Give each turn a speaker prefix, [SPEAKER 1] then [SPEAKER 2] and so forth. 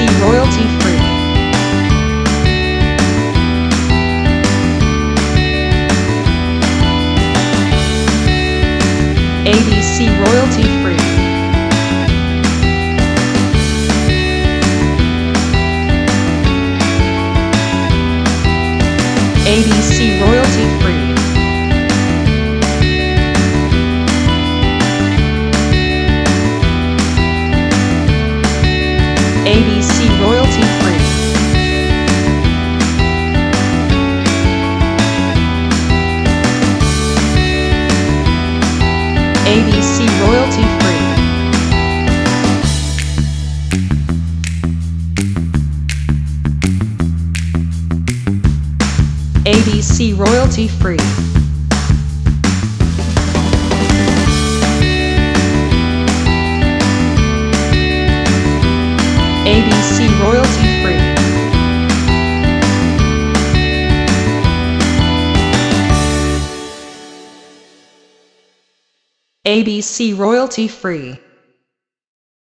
[SPEAKER 1] ABC royalty free. ABC royalty free. ABC royalty free. ABC royalty free. ABC royalty free. ABC royalty free. ABC royalty free. ABC royalty free.